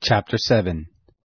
Chapter 7.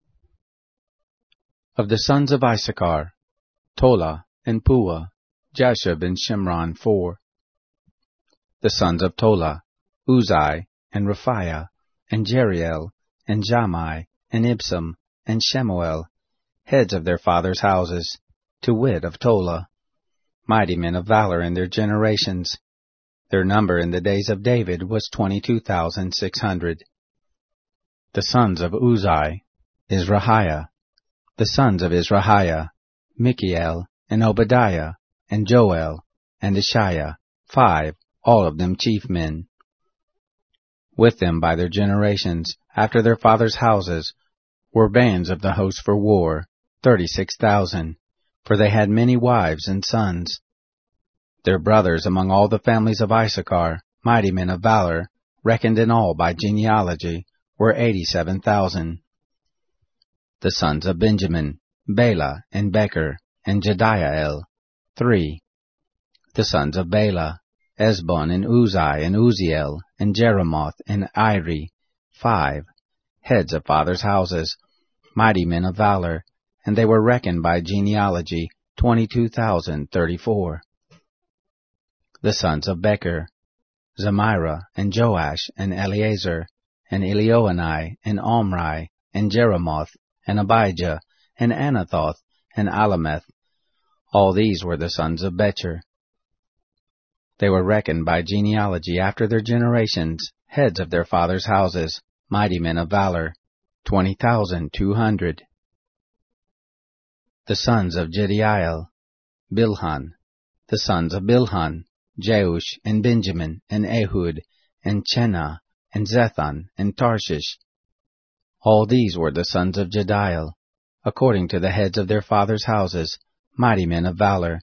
Of the sons of Issachar, Tola and Puah, Jashub and Shimron 4. The sons of Tola, Uzai and Raphiah, and Jeriel, and Jammai, and Ibsam, and Shemuel, heads of their fathers' houses, to wit of Tola, mighty men of valor in their generations. Their number in the days of David was 22,600. The sons of Uzai, Izrahiah. The sons of Izrahiah, Michael, and Obadiah, and Joel, and Ishiah, 5, all of them chief men. With them by their generations, after their fathers' houses, were bands of the host for war, 36,000, for they had many wives and sons. Their brothers among all the families of Issachar, mighty men of valor, reckoned in all by genealogy, were 87,000. The sons of Benjamin, Bela, and Becher, and Jediael, 3. The sons of Bela, Esbon, and Uzai, and Uziel, and Jeremoth, and Iri, 5, heads of fathers' houses, mighty men of valor, and they were reckoned by genealogy, 22,034. The sons of Becher, Zemira, and Joash, and Eleazar, and Elioenai, and Omri, and Jeremoth, and Abijah, and Anathoth, and Alameth. All these were the sons of Becher. They were reckoned by genealogy after their generations, heads of their fathers' houses, mighty men of valor, 20,200. The sons of Jediael, Bilhan. The sons of Bilhan, Jeush, and Benjamin, and Ehud, and Chenah, and Zethan, and Tarshish. All these were the sons of Jediael, according to the heads of their fathers' houses, mighty men of valor,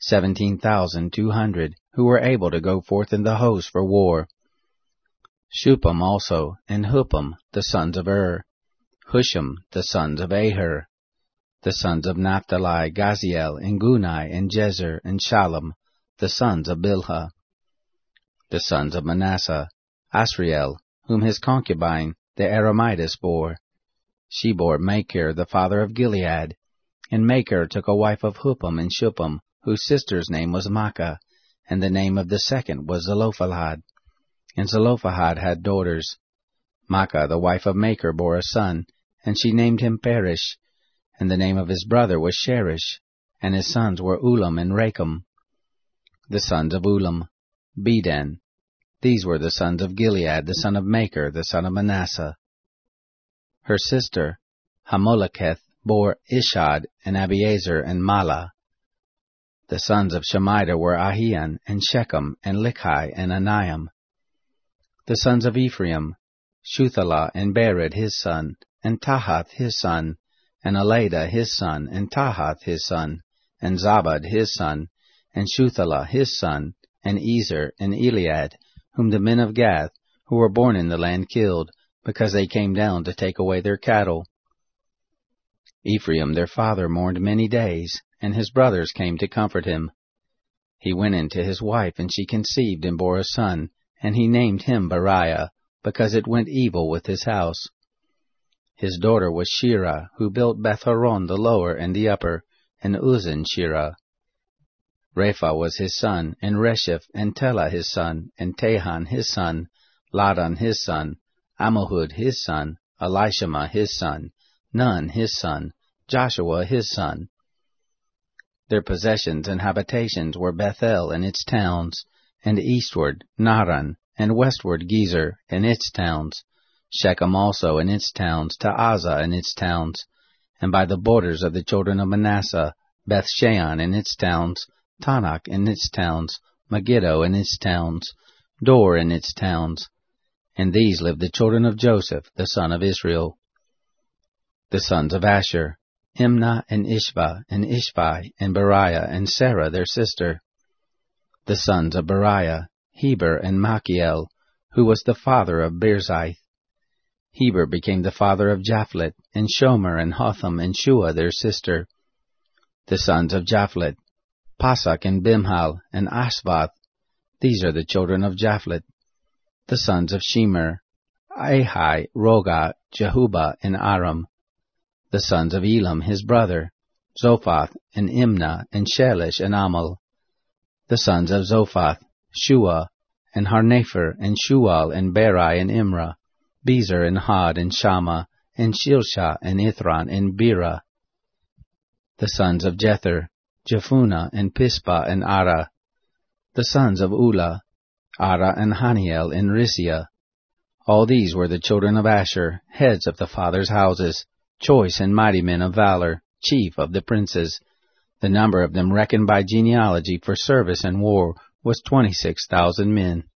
17,200, who were able to go forth in the host for war. Shupam also, and Huppam, the sons of Husham, the sons of Aher. The sons of Naphtali, Gaziel, and Gunai, and Jezer, and Shalom, the sons of Bilhah. The sons of Manasseh, Asriel, whom his concubine, the Aramites, bore. She bore Machir, the father of Gilead. And Machir took a wife of Huppam and Shupam, whose sister's name was Maachah, and the name of the second was Zelophehad. And Zelophehad had daughters. Maachah, the wife of Machir, bore a son, and she named him Perish. And the name of his brother was Sherish, and his sons were Ulam and Rakem. The sons of Ulam, Bedan. These were the sons of Gilead, the son of Machir, the son of Manasseh. Her sister, Hamoleketh, bore Ishad, and Abiezer, and Mahlah. The sons of Shemida were Ahian, and Shechem, and Likhi, and Aniam. The sons of Ephraim, Shuthalah, and Bered his son, and Tahath his son, and Aleda his son, and Tahath his son, and Zabad his son, and Shuthalah his son, and Ezer, and Eliad, whom the men of Gath, who were born in the land, killed, because they came down to take away their cattle. Ephraim their father mourned many days, and his brothers came to comfort him. He went in to his wife, and she conceived and bore a son, and he named him Beriah, because it went evil with his house. His daughter was Shirah, who built Beth-horon the lower and the upper, and Uzan Shirah. Rapha was his son, and Resheph, and Telah his son, and Tahan his son, Ladan his son, Ammihud his son, Elishama his son, Nun his son, Joshua his son. Their possessions and habitations were Bethel and its towns, and eastward Naran, and westward Gezer and its towns, Shechem also and its towns, Ta'azah and its towns, and by the borders of the children of Manasseh, Bethshean and its towns, Tanakh and its towns, Megiddo and its towns, Dor and its towns. And these lived the children of Joseph, the son of Israel. The sons of Asher, Imnah and Ishva, and Ishvi, and Beriah, and Sarah their sister. The sons of Beriah, Heber and Malchiel, who was the father of Birzith. Heber became the father of Japhlet, and Shomer, and Hotham, and Shua their sister. The sons of Japhlet, Pasak, and Bimhal, and Ashvath. These are the children of Japhlet. The sons of Shemer, Ahai, Roga, Jehuba, and Aram. The sons of Elam his brother, Zophath, and Imnah, and Shelish, and Amal. The sons of Zophath, Shua, and Harnepher, and Shual, and Beri, and Imrah, Bezer, and Had, and Shammah, and Shilshah, and Ithran, and Bera. The sons of Jether, Jephunneh, and Pispa, and Ara. The sons of Ulah, Ara, and Haniel, and Risiah. All these were the children of Asher, heads of the fathers' houses, choice and mighty men of valor, chief of the princes. The number of them reckoned by genealogy for service in war was 26,000 men.